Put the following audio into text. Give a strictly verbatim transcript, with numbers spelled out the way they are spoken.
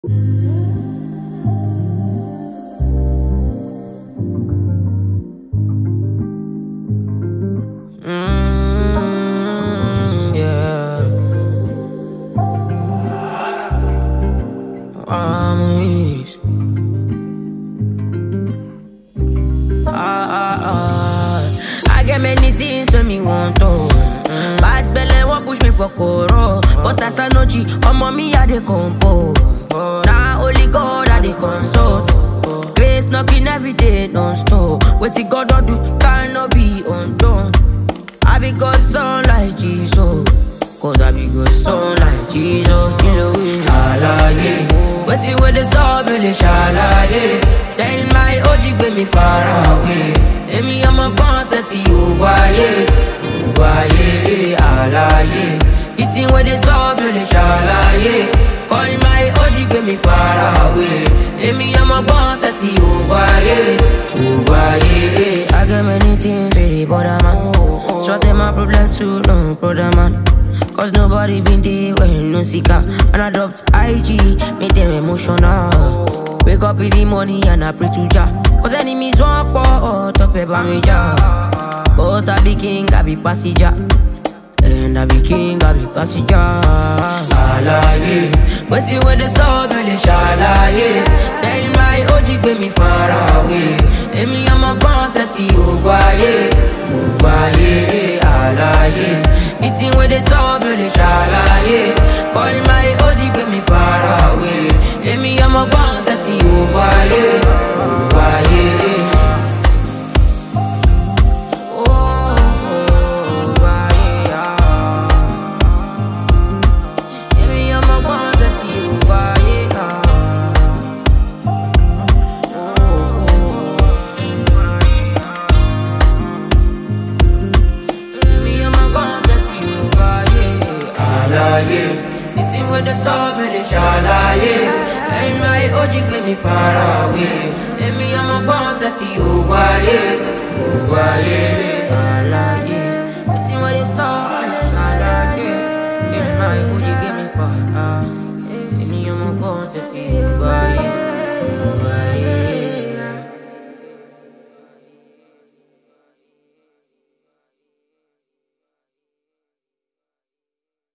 Mm, yeah. Armies. Ah, ah, ah. I get many things when me want to. Mm. Bad belly won't push me for coro. But as I know G, on mommy I dey compose. Now only God I dey consult. Grace knocking every day non-stop. What you God don't do cannot be undone. I be God's son like Jesus. Cause I be God's son like Jesus. You know it. Alaye. What you with the soul, really shalaye. Tell my O G get me far away. Let me I'm a concert to you, why? Why? Alaye. Eating with the soul, really shalaye. Call my O G get me far away. Let me I'm a concert to you, why? Why? I got many things really bother man. Sort them my problems too, no brother man. Cause nobody been there when no seeker. And I dropped I G, make them emotional. Wake up in the morning and I pray to Jah. Cause enemies walk for top paper me Jah. But I be king, I be passenger. And I be king, I be passenger. Alaye. But you with the soul, really shalaye. Tell my O G get me far away. Let me I'm a concert to you, why? Why? Alaye. Eating with the soul, really shalaye. Call my O G get me far away. Let me I'm a concert to you, why? Why? It's in with the soul, really shalaye. And my O G get me far away. Let me I'm a concert to you, why?